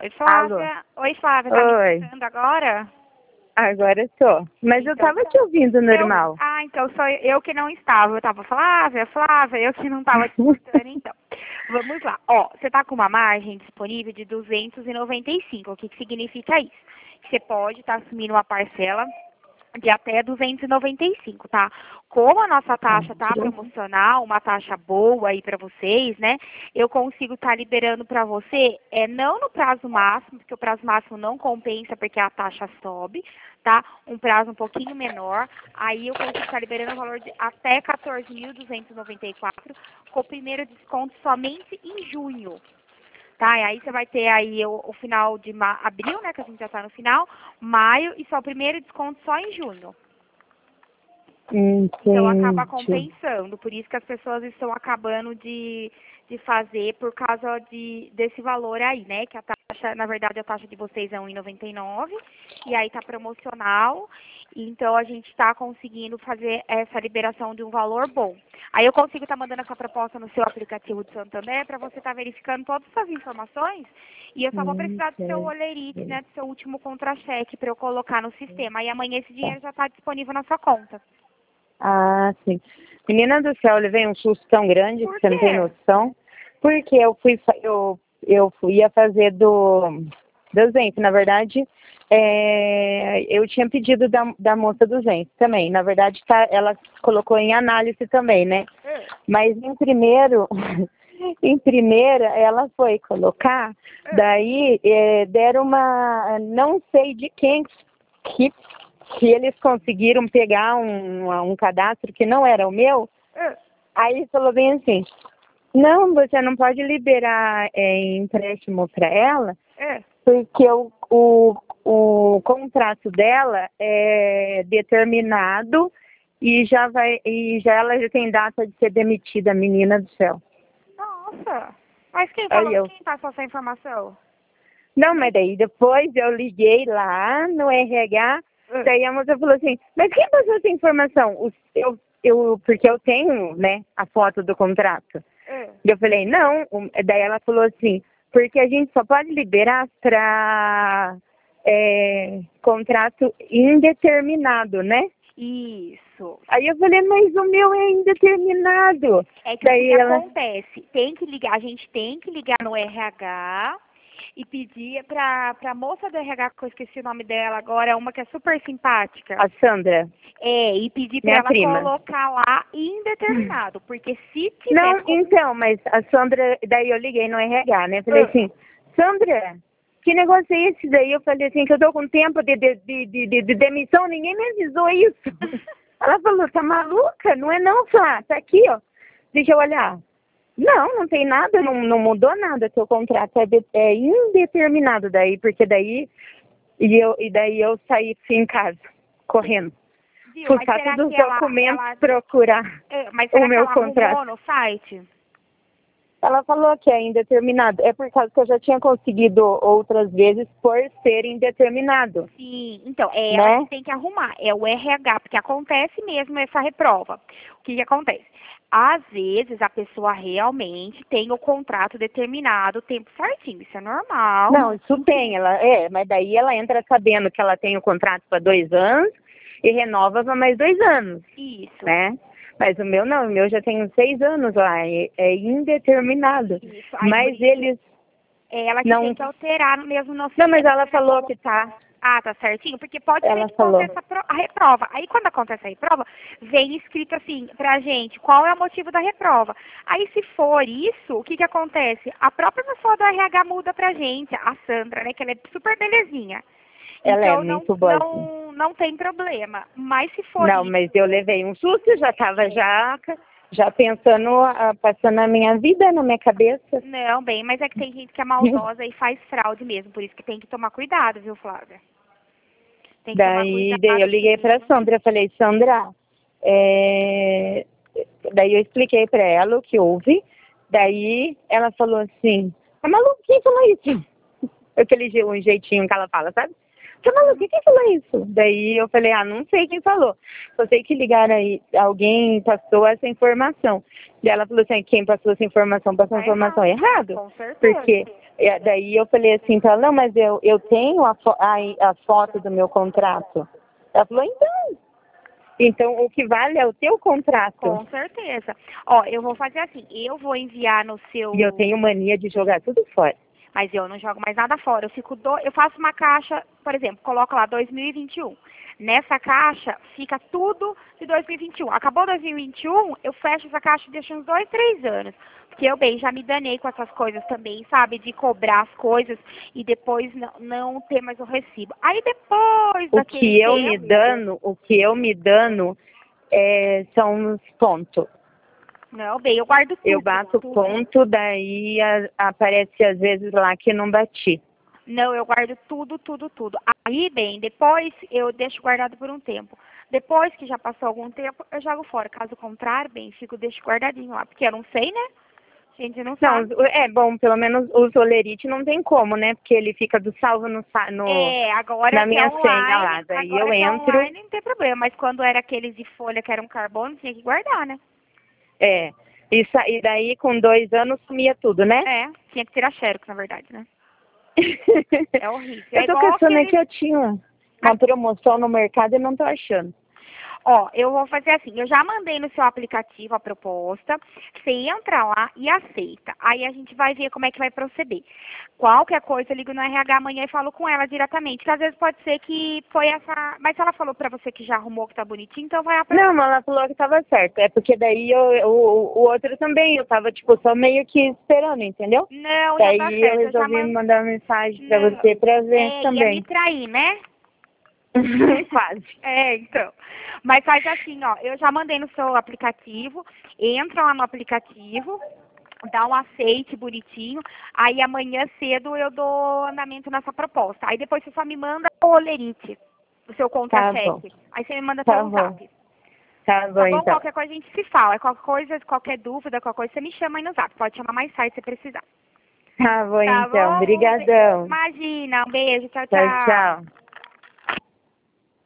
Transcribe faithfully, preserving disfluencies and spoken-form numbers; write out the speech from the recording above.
Oi, Alô? Flávia. Oi, Flávia. Tá me Oi. escutando agora? Agora eu tô. Mas eu Então, tava te ouvindo eu, normal. ah, então sou eu que não estava. Eu tava Flávia, Flávia, eu que não estava te escutando, então. Vamos lá. Ó, você tá com uma margem disponível de duzentos e noventa e cinco. O que que significa isso? Você pode estar assumindo uma parcela de até duzentos e noventa e cinco, tá? Como a nossa taxa tá promocional, uma taxa boa aí para vocês, né? Eu consigo estar liberando para você, é não no prazo máximo, porque o prazo máximo não compensa porque a taxa sobe, tá? Um prazo um pouquinho menor, aí eu consigo estar liberando o valor de até quatorze mil duzentos e noventa e quatro, com o primeiro desconto somente em junho. Tá, e aí você vai ter aí o, o final de ma abril, né, que a gente já tá no final, maio, e só o primeiro desconto só em junho. Então acaba Entendi. compensando, por isso que as pessoas estão acabando de, de fazer por causa de, desse valor aí, né? Que a taxa, na verdade, a taxa de vocês é um e noventa e nove e aí tá promocional, então a gente está conseguindo fazer essa liberação de um valor bom. Aí eu consigo estar mandando essa proposta no seu aplicativo de Santander para você estar verificando todas essas informações e eu só vou Hum, precisar do seu sei, olerite, sei. né, do seu último contra-cheque para eu colocar no sistema. Aí amanhã esse Tá. dinheiro já está disponível na sua conta. Ah, sim. Menina do céu, eu levei um susto tão grande que Por você não tem quê? noção. Porque eu fui, fa- eu, eu fui ia fazer do, do Zenf. Na verdade, é, eu tinha pedido da, da moça do Zenf também. Na verdade, tá, ela colocou em análise também, né? É, Mas em primeiro, em primeira, ela foi colocar, é, daí é, deram uma, não sei de quem, que, que eles conseguiram pegar um, um cadastro que não era o meu, é. aí falou bem assim, não, você não pode liberar é, empréstimo para ela, É. porque o, o, o contrato dela é determinado e já vai e já ela já tem data de ser demitida, menina do céu. Nossa. Mas quem Aí falou, eu, quem passou essa informação? não, mas daí depois eu liguei lá no R H, É, daí a moça falou assim, mas quem passou essa informação? O, eu, eu, porque eu tenho, né, a foto do contrato. é. E eu falei, não, o- daí ela falou assim, porque a gente só pode liberar para é, contrato indeterminado, né? Isso. Aí eu falei, mas o meu é indeterminado. É que o que, Daí que ela, acontece? Tem que ligar, a gente tem que ligar no R H e pedir pra, pra moça do R H, que eu esqueci o nome dela agora, uma que é super simpática. a Sandra, É, e pedir pra minha ela prima. colocar lá indeterminado. Porque se tiver Não, como. então, mas a Sandra, daí eu liguei no R H, né? Falei Ah, assim, Sandra, que negócio é esse daí? Eu falei assim, que eu tô com tempo de, de, de, de, de- de demissão, ninguém me avisou isso. Ela falou, tá maluca? Não é não, Flá, tá aqui, ó. Deixa eu olhar. Não, não tem nada, não, não mudou nada, seu contrato é, de- é indeterminado daí, porque daí, e, eu, e daí eu saí fui em casa, correndo. viu? Mas Fuçar será todos que os ela, documentos, ela. procurar é, Mas o será que meu ela contrato. arrumou no site? Ela falou que é indeterminado. É por causa que eu já tinha conseguido outras vezes por ser indeterminado, Sim, então, é ela que né? tem que arrumar, é o R H, porque acontece mesmo essa reprova. O que que acontece? Às vezes a pessoa realmente tem o contrato determinado, o tempo certinho, isso é normal. Não, isso tem, ela é, mas daí ela entra sabendo que ela tem o contrato para dois anos e renova para mais dois anos, Isso, né? Mas o meu não, o meu já tem seis anos lá, é, é indeterminado. isso. Aí por Mas isso eles é ela que tem não. que alterar mesmo no Não, mas sistema. ela Você já falou colocou. que tá. Ah, tá certinho, porque pode ser Ela que falou. aconteça a pro- a reprova. Aí quando acontece a reprova, vem escrito assim pra gente qual é o motivo da reprova. Aí se for isso, o que que acontece? A própria pessoa do R H muda pra gente, a Sandra, né, que ela é super belezinha. Ela é Então não muito boazinha. não não tem problema. Mas se for Não, isso, mas eu levei um susto, já estava já, já pensando, ah, passando a minha vida na minha cabeça. não, bem, mas é que tem gente que é maldosa e faz fraude mesmo, por isso que tem que tomar cuidado, viu, Flávia? Tem que tomar Daí, daí eu cuidado liguei para mesmo. Sandra, falei, Sandra, é... daí eu expliquei para ela o que houve. Daí ela falou assim, tá maluco, quem falou isso? Aquele je- um jeitinho que ela fala, sabe? Tá maluco, quem falou isso? Daí eu falei, ah, não sei quem falou. Só sei que ligaram aí, alguém passou essa informação. Daí ela falou assim, quem passou essa informação, passou a Tá informação errado. errada. Com certeza. Porque E daí eu falei assim pra ela, não, mas eu, eu tenho a, fo a, a foto do meu contrato. Ela falou, então, então o que vale é o teu contrato. Com certeza. Ó, eu vou fazer assim, eu vou enviar no seu... E eu tenho mania de jogar tudo fora. Mas eu não jogo mais nada fora. Eu fico do... eu faço uma caixa, por exemplo, coloco lá dois mil e vinte e um. Nessa caixa fica tudo de dois mil e vinte e um. Acabou dois mil e vinte e um, eu fecho essa caixa e deixo uns dois, três anos. Porque eu, bem, já me danei com essas coisas também, sabe? De cobrar as coisas e depois não, não ter mais o recibo. Aí depois O daquele que eu tempo... me dano, o que eu me dano é, são os pontos. Não, bem, eu guardo tudo. Eu bato tudo. ponto, daí a, aparece às vezes lá que não bati. Não, eu guardo tudo, tudo, tudo. Aí, bem, depois eu deixo guardado por um tempo. Depois que já passou algum tempo, eu jogo fora. Caso contrário, bem, fico, deixo guardadinho lá. Porque eu não sei, né? A gente não Não, sabe. é bom, pelo menos o Solerite não tem como, né? Porque ele fica do salvo no, sa- no, É, agora na que é minha senha online, lá. Daí agora eu que é entro, online não tem problema. Mas quando era aqueles de folha que eram carbono, tinha que guardar, né? é. E, sa- e daí com dois anos sumia tudo, né? É, tinha que tirar xerox, na verdade, né? É horrível. É Eu tô igual pensando aqueles... aqui, eu tinha uma promoção no mercado e não tô achando. Ó, eu vou fazer assim, eu já mandei no seu aplicativo a proposta, você entra lá e aceita. Aí a gente vai ver como é que vai proceder. Qualquer coisa, eu ligo no R H amanhã e falo com ela diretamente, porque às vezes pode ser que foi essa... Mas se ela falou pra você que já arrumou, que tá bonitinho, então vai apresentar. Não, mas ela falou que tava certo. É porque daí eu, o, o outro também, eu tava, tipo, só meio que esperando, entendeu? Não, já Daí tá eu certo, eu já resolvi mando... mandar uma mensagem pra Não, você pra ver é, ia me também. trair, né? Quase. É, então. Mas faz assim, ó, eu já mandei no seu aplicativo, entra lá no aplicativo, dá um aceite bonitinho, aí amanhã cedo eu dou andamento nessa proposta. Aí depois você só me manda o olerite, o seu Tá bom. contra-cheque. Aí você me manda Tá pelo bom. zap. Tá bom, Tá bom? então. Qualquer coisa a gente se fala. Qualquer coisa, qualquer dúvida, qualquer coisa, você me chama aí no zap. Pode chamar mais tarde se precisar. Tá bom, Tá então. bom? Um be... Obrigadão. Imagina, um beijo, tchau, Tchau, tchau. tchau.